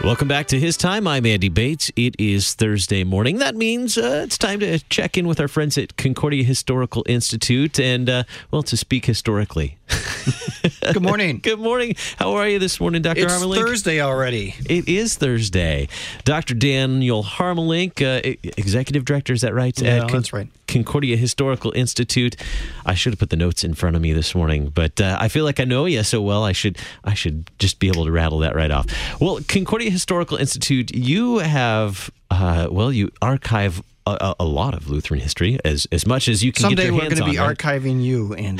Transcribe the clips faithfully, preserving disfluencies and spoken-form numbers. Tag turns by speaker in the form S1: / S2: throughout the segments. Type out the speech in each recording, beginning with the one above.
S1: Welcome back to His Time. I'm Andy Bates. It is Thursday morning. That means uh, it's time to check in with our friends at Concordia Historical Institute and, uh, well, to speak historically.
S2: Good morning.
S1: Good morning. How are you this morning, Doctor
S2: It's
S1: Harmelink?
S2: Thursday already.
S1: It is Thursday. Doctor Daniel Harmelink, uh, Executive Director, is that right?
S2: Yeah,
S1: at
S2: that's right.
S1: Concordia Historical Institute. I should have put the notes in front of me this morning, but uh, I feel like I know you so well, I should I should just be able to rattle that right off. Well, Concordia Historical Institute, you have, uh, well, you archive a, a lot of Lutheran history, as, as much as you can
S2: Someday
S1: get your
S2: we're
S1: hands
S2: going
S1: on.
S2: to be
S1: right?
S2: archiving you, Andy.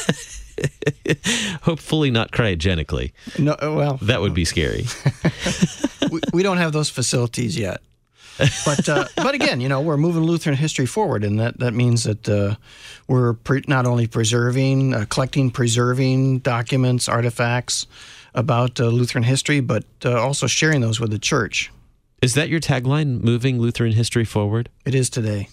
S1: Hopefully not cryogenically.
S2: No, uh, well,
S1: That would be scary.
S2: we, we don't have those facilities yet. But uh, but again, you know, we're moving Lutheran history forward, and that, that means that uh, we're pre- not only preserving, uh, collecting, preserving documents, artifacts about uh, Lutheran history, but uh, also sharing those with the church.
S1: Is that your tagline, moving Lutheran history forward?
S2: It is today.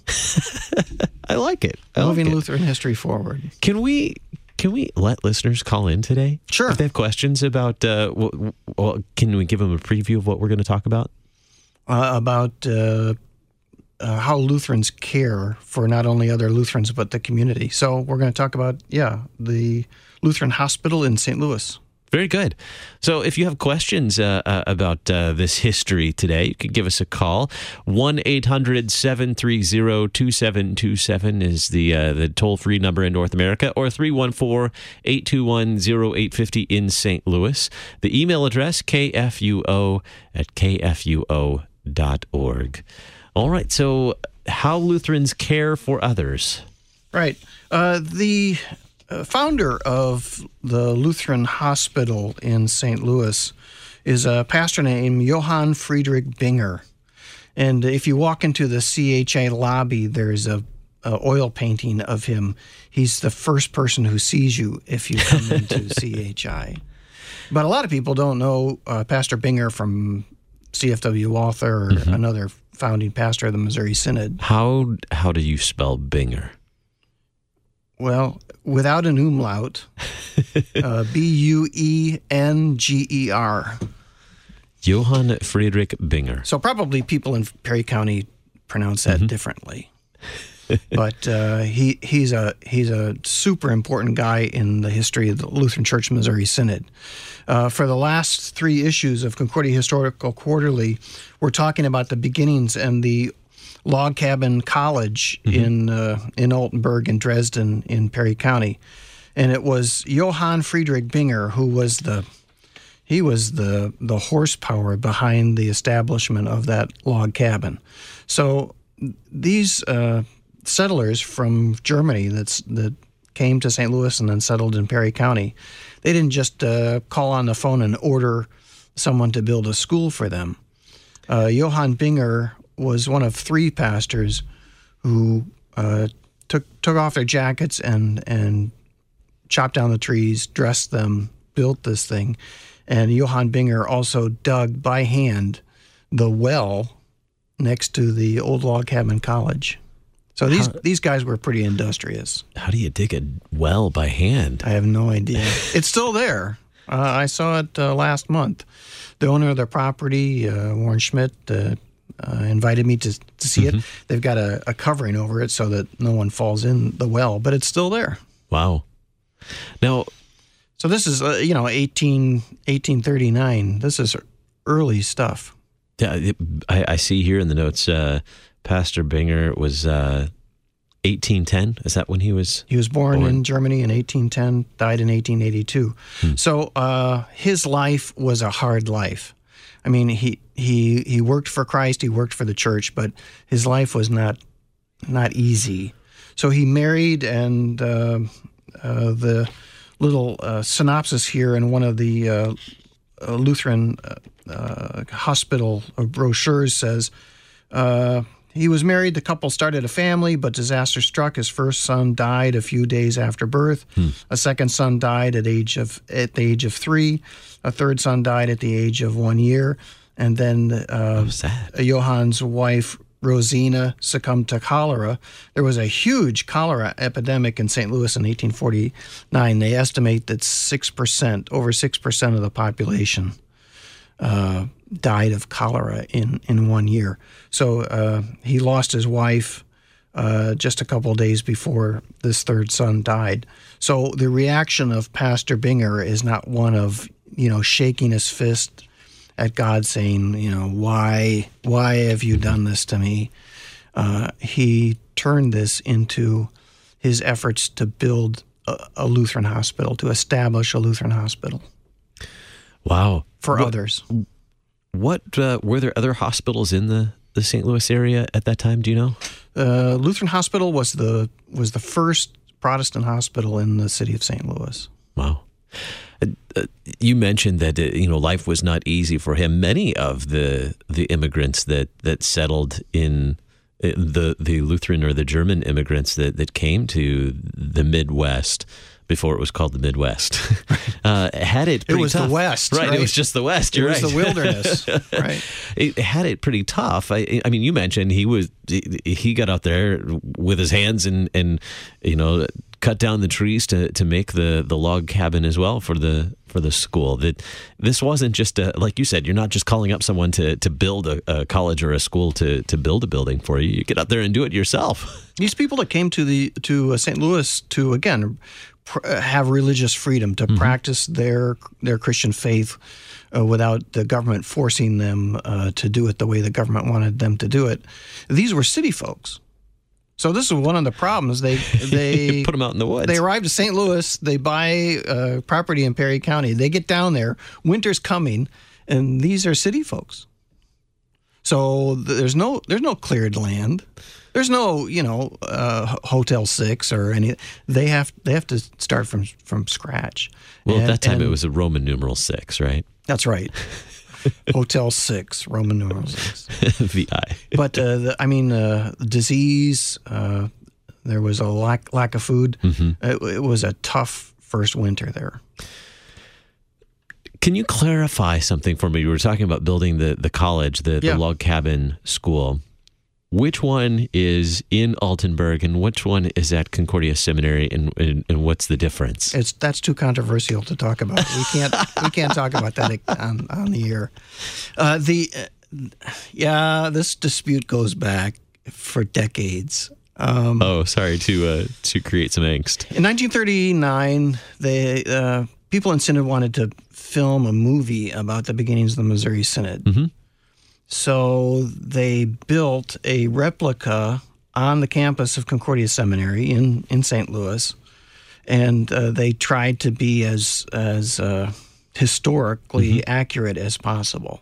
S1: I like it. I
S2: Moving
S1: like it.
S2: Lutheran history forward.
S1: Can we can we let listeners call in today?
S2: Sure.
S1: If they have questions about, uh, well, well, can we give them a preview of what we're going to talk about?
S2: Uh, about uh, uh, how Lutherans care for not only other Lutherans, but the community. So we're going to talk about, yeah, the Lutheran Hospital in Saint Louis.
S1: Very good. So if you have questions uh, uh, about uh, this history today, you can give us a call. one eight hundred seven three zero two seven two seven is the uh, the toll-free number in North America, or three one four, eight two one, zero eight five zero in Saint Louis. The email address, k f u o at k f u o dot org. All right, so how Lutherans care for others.
S2: Right. Uh, the uh, founder of the Lutheran Hospital in Saint Louis is a pastor named Johann Friedrich Binger. And if you walk into the C H I lobby, there's a, a oil painting of him. He's the first person who sees you if you come into C H I. But a lot of people don't know uh, Pastor Binger from C F W Walther, or mm-hmm. another founding pastor of the Missouri Synod.
S1: How how do you spell Binger?
S2: Well, without an umlaut, uh, B U E N G E R.
S1: Johann Friedrich Binger.
S2: So probably people in Perry County pronounce that mm-hmm. differently. But uh, he he's a he's a super important guy in the history of the Lutheran Church Missouri Synod. Uh, for the last three issues of Concordia Historical Quarterly, we're talking about the beginnings and the log cabin college mm-hmm. in uh, in Altenburg and Dresden in Perry County, and it was Johann Friedrich Binger who was the he was the the horsepower behind the establishment of that log cabin. So these uh, settlers from Germany that's that came to Saint Louis and then settled in Perry County, they didn't just uh, call on the phone and order someone to build a school for them. Uh, Johann Binger was one of three pastors who uh, took took off their jackets and and chopped down the trees, dressed them, built this thing. And Johann Binger also dug by hand the well next to the old log cabin college. So these how, these guys were pretty industrious.
S1: How do you dig a well by hand?
S2: I have no idea. It's still there. Uh, I saw it uh, last month. The owner of the property, uh, Warren Schmidt, uh, uh, invited me to, to see mm-hmm. it. They've got a, a covering over it so that no one falls in the well, but it's still there.
S1: Wow. Now,
S2: so this is, uh, you know, eighteen, eighteen thirty-nine. This is early stuff.
S1: Yeah, it, I, I see here in the notes, uh, Pastor Binger was uh, eighteen ten. Is that when he was?
S2: He was born,
S1: born?
S2: in Germany in eighteen ten, died in eighteen eighty-two. Hmm. So uh, his life was a hard life. I mean, he he he worked for Christ, he worked for the church, but his life was not not easy. So he married, and uh, uh, the little uh, synopsis here in one of the uh, uh, Lutheran uh, uh, hospital brochures says, uh, he was married, the couple started a family, but disaster struck. His first son died a few days after birth. Hmm. A second son died at age of at the age of three. A third son died at the age of one year. And then uh, Johann's wife, Rosina, succumbed to cholera. There was a huge cholera epidemic in Saint Louis in eighteen forty-nine. They estimate that six percent, over six percent of the population uh, died of cholera in, in one year. So uh, he lost his wife uh, just a couple of days before this third son died. So the reaction of Pastor Binger is not one of, you know, shaking his fist at God saying, you know, why, why have you done this to me? Uh, he turned this into his efforts to build a, a Lutheran hospital, to establish a Lutheran hospital.
S1: Wow.
S2: For
S1: what,
S2: others.
S1: What, uh, were there other hospitals in the, the Saint Louis area at that time? Do you know?
S2: Uh, Lutheran Hospital was the was the first Protestant hospital in the city of Saint Louis.
S1: Wow. Uh, uh, you mentioned that uh, you know life was not easy for him. Many of the the immigrants that, that settled in uh, the the Lutheran or the German immigrants that, that came to the Midwest before it was called the Midwest uh, had it pretty
S2: It was
S1: tough.
S2: the West,
S1: right?
S2: right?
S1: It was just the West. You're
S2: it was
S1: right.
S2: the wilderness, right?
S1: It had it pretty tough. I, I mean, you mentioned he was he got out there with his hands and and you know cut down the trees to, to make the, the log cabin as well for the for the school. That this wasn't just a, like you said, you're not just calling up someone to, to build a, a college or a school to, to build a building for you. You get out there and do it yourself.
S2: These people that came to the to uh, Saint Louis to again pr- have religious freedom to mm-hmm. practice their their Christian faith uh, without the government forcing them uh, to do it the way the government wanted them to do it. These were city folks. So this is one of the problems. They they
S1: put them out in the woods.
S2: They arrive to Saint Louis. They buy uh, property in Perry County. They get down there. Winter's coming, and these are city folks. So there's no there's no cleared land. There's no you know uh, Hotel Six or any. They have they have to start from from scratch.
S1: Well,
S2: and,
S1: at that time
S2: and,
S1: it was a Roman numeral six, right?
S2: That's right. Hotel Six, Roman numeral six.
S1: V I.
S2: But uh, the, I mean, uh, disease. Uh, there was a lack lack of food. Mm-hmm. It, it was a tough first winter there.
S1: Can you clarify something for me? You were talking about building the the college, the,
S2: yeah.
S1: the log cabin school. Which one is in Altenburg, and which one is at Concordia Seminary, and, and, and what's the difference?
S2: It's that's too controversial to talk about. We can't we can't talk about that on, on the air. Uh, the uh, yeah, this dispute goes back for decades. Um,
S1: oh, sorry to uh, to create some angst.
S2: In nineteen thirty-nine, they uh, people in Synod wanted to film a movie about the beginnings of the Missouri Synod. Mm-hmm. So they built a replica on the campus of Concordia Seminary in, in Saint Louis, and uh, they tried to be as as uh, historically mm-hmm. accurate as possible.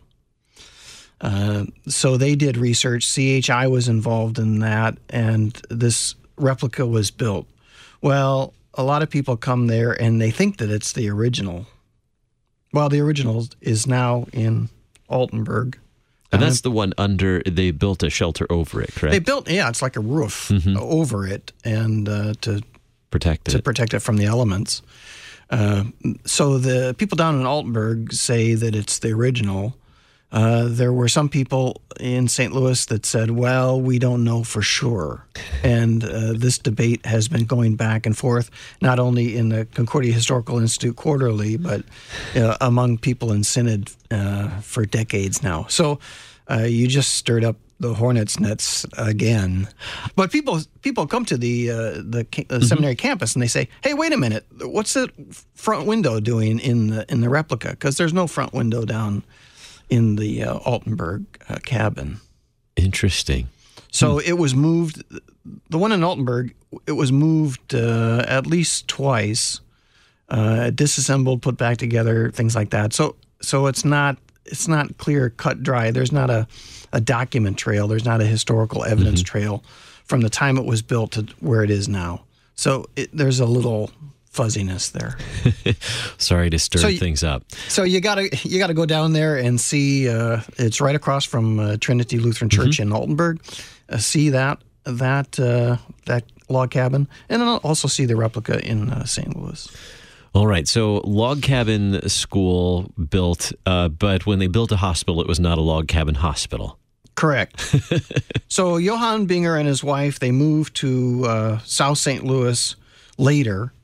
S2: Uh, so they did research. C H I was involved in that, and this replica was built. Well, a lot of people come there and they think that it's the original. Well, the original is now in Altenburg.
S1: And that's the one under, they built a shelter over it, correct?
S2: They built, yeah, it's like a roof mm-hmm. over it and uh, to
S1: protect it.
S2: to protect it from the elements. Uh, so the people down in Altenburg say that it's the original. Uh, there were some people in Saint Louis that said, well, we don't know for sure. And uh, this debate has been going back and forth, not only in the Concordia Historical Institute quarterly, but uh, among people in Synod uh, for decades now. So uh, you just stirred up the hornet's nest again. But people people come to the uh, the uh, mm-hmm. seminary campus and they say, hey, wait a minute, what's the front window doing in the, in the replica? Because there's no front window down in the uh, Altenburg uh, cabin.
S1: Interesting.
S2: So
S1: hmm.
S2: it was moved, the one in Altenburg, it was moved uh, at least twice, uh, disassembled, put back together, things like that. So so it's not it's not clear, cut, dry. There's not a, a document trail. There's not a historical evidence mm-hmm. trail from the time it was built to where it is now. So it, there's a little fuzziness there.
S1: Sorry to stir
S2: so you,
S1: things up.
S2: So you gotta you gotta go down there and see. Uh, it's right across from uh, Trinity Lutheran Church mm-hmm. in Altenburg. Uh, see that that uh, that log cabin, and then I'll also see the replica in uh, Saint Louis.
S1: All right. So log cabin school built, uh, but when they built a hospital, it was not a log cabin hospital.
S2: Correct. So Johann Binger and his wife, they moved to uh, South Saint Louis later.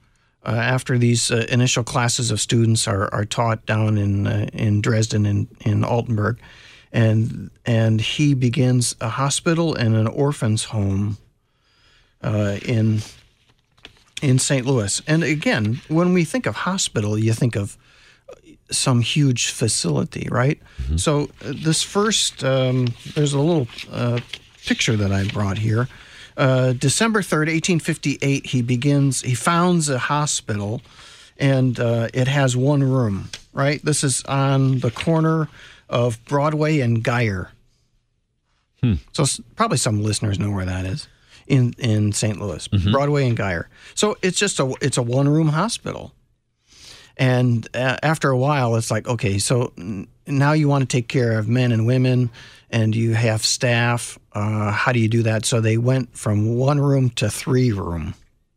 S2: uh, after these uh, initial classes of students are, are taught down in uh, in Dresden and in Altenburg, and and he begins a hospital and an orphans home uh, in in Saint Louis. And again, when we think of hospital, you think of some huge facility, right? Mm-hmm. So uh, this first, um, there's a little uh, picture that I brought here. Uh, December third, eighteen fifty-eight, he begins, he founds a hospital, and uh, it has one room, right? This is on the corner of Broadway and Geyer. Hmm. So probably some listeners know where that is in, in Saint Louis, mm-hmm. Broadway and Geyer. So it's just a, it's a one-room hospital. And uh, after a while, it's like, okay, so now you want to take care of men and women, and you have staff. Uh, how do you do that? So they went from one room to three room.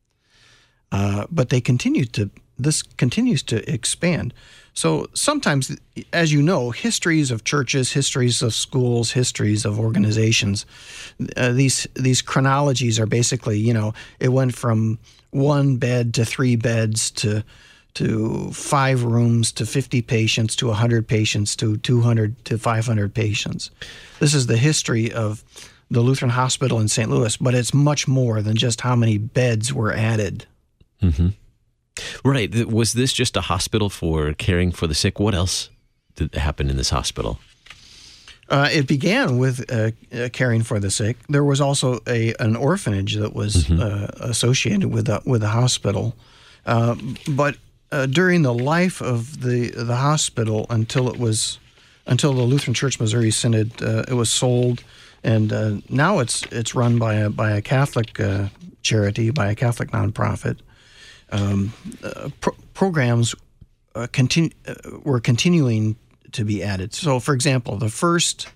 S2: Uh, but they continue to, this continues to expand. So sometimes, as you know, histories of churches, histories of schools, histories of organizations, uh, these these chronologies are basically, you know, it went from one bed to three beds to to five rooms, to fifty patients, to one hundred patients, to two hundred, to five hundred patients. This is the history of the Lutheran Hospital in Saint Louis, but it's much more than just how many beds were added.
S1: Mm-hmm. Right. Was this just a hospital for caring for the sick? What else did happen in this hospital?
S2: Uh, it began with uh, uh, caring for the sick. There was also a an orphanage that was mm-hmm. uh, associated with the, with the hospital. Uh, but Uh, during the life of the the hospital, until it was until the Lutheran Church Missouri Synod, uh, it was sold, and uh, now it's it's run by a by a Catholic uh, charity, by a Catholic nonprofit. Um, uh, pro- programs uh, continue uh, were continuing to be added. So, for example, the first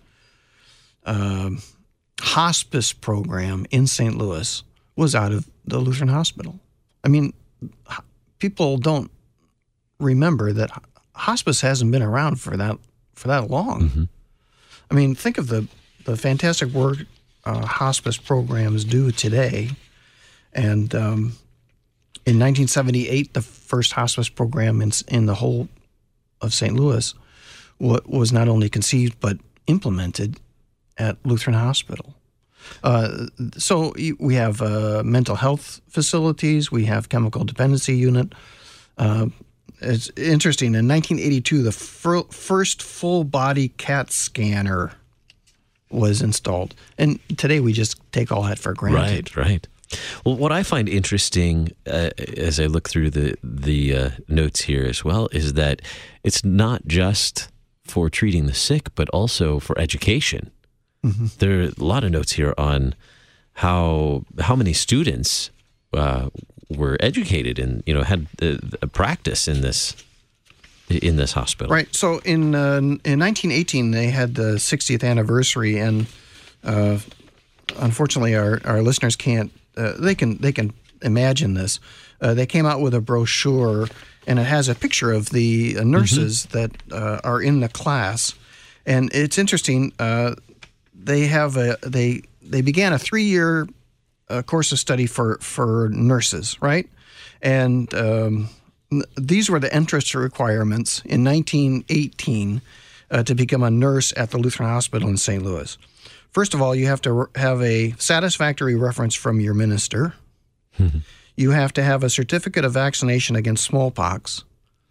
S2: uh, hospice program in Saint Louis was out of the Lutheran Hospital. I mean, people don't remember that hospice hasn't been around for that for that long. Mm-hmm. I mean, think of the the fantastic work uh, hospice programs do today. And um, in nineteen seventy-eight, the first hospice program in in the whole of Saint Louis w- was not only conceived but implemented at Lutheran Hospital. Uh, so we have uh, mental health facilities, we have chemical dependency unit. Uh, It's interesting. In nineteen eighty-two, the fir- first full-body CAT scanner was installed. And today we just take all that for granted.
S1: Right, right. Well, what I find interesting uh, as I look through the, the uh, notes here as well is that it's not just for treating the sick, but also for education. Mm-hmm. There are a lot of notes here on how how many students uh were educated and, you know, had a practice in this in this hospital.
S2: Right. So in uh, in nineteen eighteen, they had the sixtieth anniversary, and uh, unfortunately, our, our listeners can't. Uh, they can they can imagine this. Uh, they came out with a brochure, and it has a picture of the uh, nurses mm-hmm. that uh, are in the class, and it's interesting. Uh, they have a they they began a three year. A course of study for, for nurses, right? And um, these were the entrance requirements in nineteen eighteen uh, to become a nurse at the Lutheran Hospital in Saint Louis. First of all, you have to re- have a satisfactory reference from your minister. Mm-hmm. You have to have a certificate of vaccination against smallpox.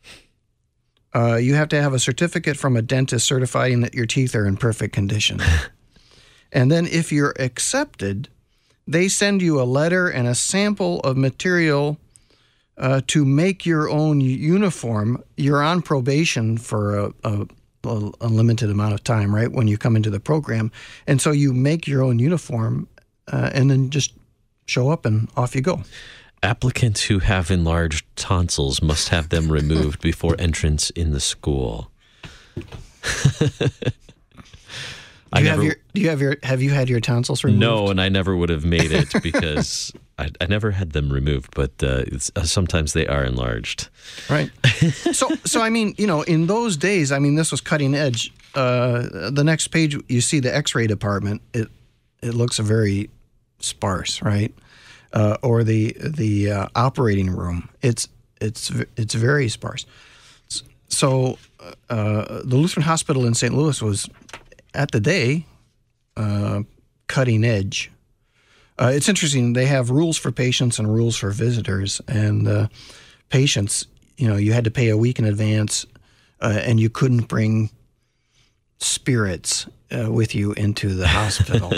S2: Uh, you have to have a certificate from a dentist certifying that your teeth are in perfect condition. And then if you're accepted, they send you a letter and a sample of material uh, to make your own uniform. You're on probation for a, a, a limited amount of time, right, when you come into the program. And so you make your own uniform uh, and then just show up and off you go.
S1: Applicants who have enlarged tonsils must have them removed before entrance in the school.
S2: Do you, never, have your, do you have your have you had your tonsils removed?
S1: No, and I never would have made it because I, I never had them removed. But uh, it's, uh, sometimes they are enlarged.
S2: Right. so, so I mean, you know, in those days, I mean, this was cutting edge. Uh, the next page, you see the X-ray department. It it looks very sparse, right? Uh, or the the uh, operating room. It's it's it's very sparse. So uh, the Lutheran Hospital in Saint Louis was, at the day, uh, cutting edge. Uh, it's interesting. They have rules for patients and rules for visitors. And uh, patients, you know, you had to pay a week in advance, uh, and you couldn't bring spirits uh, with you into the hospital.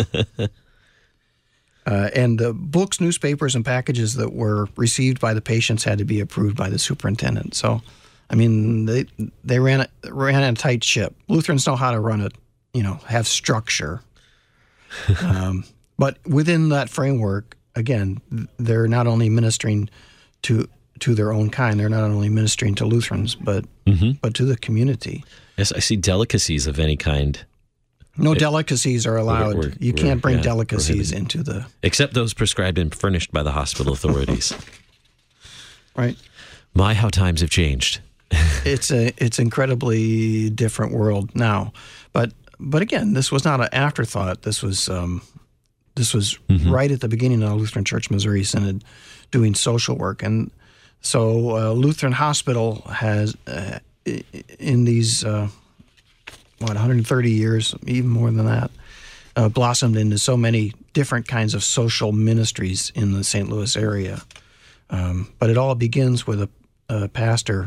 S2: Uh, and the books, newspapers, and packages that were received by the patients had to be approved by the superintendent. So, I mean, they they ran a, ran a tight ship. Lutherans know how to run it, you know, have structure. um, but within that framework, again, they're not only ministering to to their own kind. They're not only ministering to Lutherans, but mm-hmm. but to the community.
S1: Yes, I see delicacies of any kind.
S2: No delicacies are allowed. We're, we're, you can't bring yeah, delicacies into the...
S1: Except those prescribed and furnished by the hospital authorities.
S2: Right.
S1: My, how times have changed.
S2: it's a it's incredibly different world now. But but again, this was not an afterthought. This was um, this was mm-hmm. right at the beginning of the Lutheran Church Missouri Synod doing social work. And so uh, Lutheran Hospital has, uh, in these... Uh, what, one hundred thirty years, even more than that, uh, blossomed into so many different kinds of social ministries in the Saint Louis area. Um, but it all begins with a, a pastor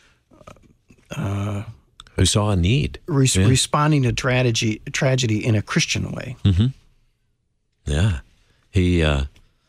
S2: uh,
S1: who saw a need,
S2: res-
S1: yeah.
S2: responding to tragedy, tragedy in a Christian way.
S1: Mm-hmm. Yeah, he uh,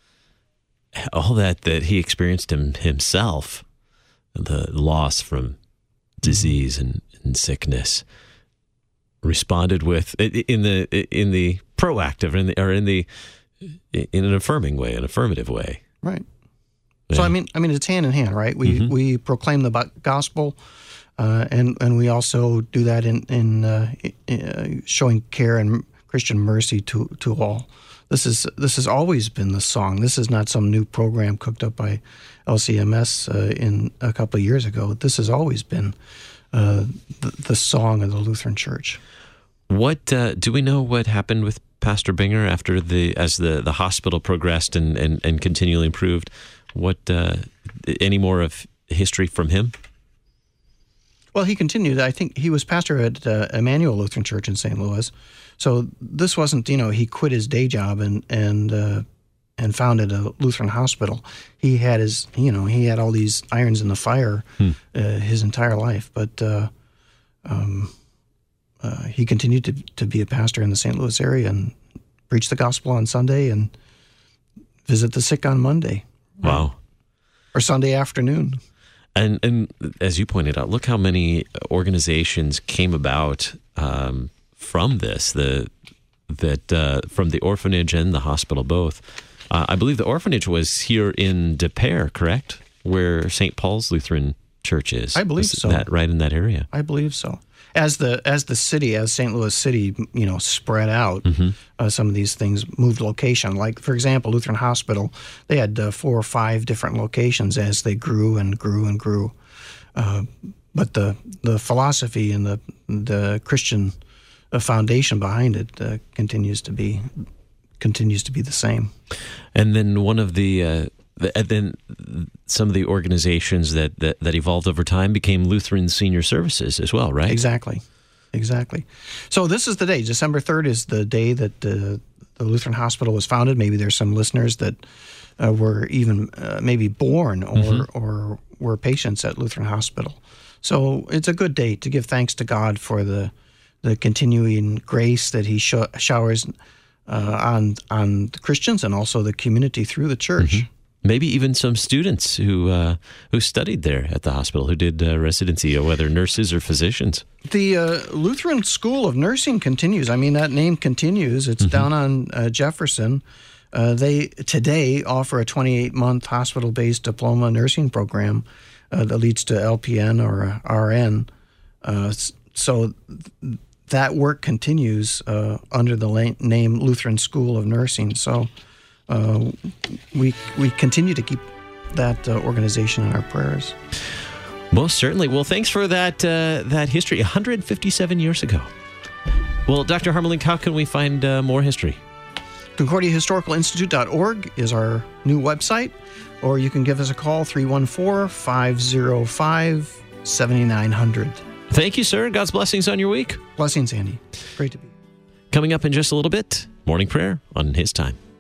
S1: all that that he experienced him, himself, the loss from disease and, and sickness. Responded with in the in the proactive in the, or in the in an affirming way, an affirmative way.
S2: Right. Yeah. So I mean, I mean, it's hand in hand, right? We mm-hmm. we proclaim the gospel, uh, and and we also do that in in uh, showing care and Christian mercy to to all. This is this has always been the song. This is not some new program cooked up by L C M S uh, in a couple of years ago. This has always been uh, the, the song of the Lutheran Church.
S1: What uh, do we know? What happened with Pastor Binger after the as the, the hospital progressed and, and, and continually improved? What uh, any more of history from him?
S2: Well, he continued. I think he was pastor at uh, Emmanuel Lutheran Church in Saint Louis. So this wasn't, you know, he quit his day job and and uh, and founded a Lutheran hospital. He had his, you know, he had all these irons in the fire hmm. uh, his entire life. But uh, um, uh, he continued to to be a pastor in the Saint Louis area and preach the gospel on Sunday and visit the sick on Monday.
S1: Wow.
S2: Or Sunday afternoon.
S1: And and as you pointed out, look how many organizations came about um, from this. The that uh, from the orphanage and the hospital both. Uh, I believe the orphanage was here in Des Peres, correct? Where Saint Paul's Lutheran Church is.
S2: I believe
S1: was
S2: so.
S1: That right in that area.
S2: I believe so. As the as the city, as Saint Louis City, you know, spread out, mm-hmm. uh, some of these things moved location. Like, for example, Lutheran Hospital, they had uh, four or five different locations as they grew and grew and grew. Uh, but the the philosophy and the the Christian uh, foundation behind it uh, continues to be continues to be the same.
S1: And then one of the. Uh And then some of the organizations that, that, that evolved over time became Lutheran Senior Services as well, right?
S2: Exactly, exactly. So this is the day. December third is the day that uh, the Lutheran Hospital was founded. Maybe there's some listeners that uh, were even uh, maybe born or, mm-hmm. or were patients at Lutheran Hospital. So it's a good day to give thanks to God for the the continuing grace that He sh- showers uh, on on the Christians and also the community through the church. Mm-hmm.
S1: Maybe even some students who uh, who studied there at the hospital, who did uh, residency, or whether nurses or physicians.
S2: The uh, Lutheran School of Nursing continues. I mean, that name continues. It's mm-hmm. down on uh, Jefferson. Uh, they today offer a twenty-eight month hospital-based diploma nursing program uh, that leads to L P N or R N. Uh, so th- that work continues uh, under the la- name Lutheran School of Nursing. So. Uh, we we continue to keep that uh, organization in our prayers.
S1: Most certainly. Well, thanks for that uh, that history. one hundred fifty-seven years ago. Well, Doctor Harmelink, how can we find uh, more history?
S2: Concordia Historical Institute dot org is our new website, or you can give us a call, three one four, five oh five, seven nine zero zero.
S1: Thank you, sir. God's blessings on your week.
S2: Blessings, Andy. Great to be here.
S1: Coming up in just a little bit, morning prayer on His time.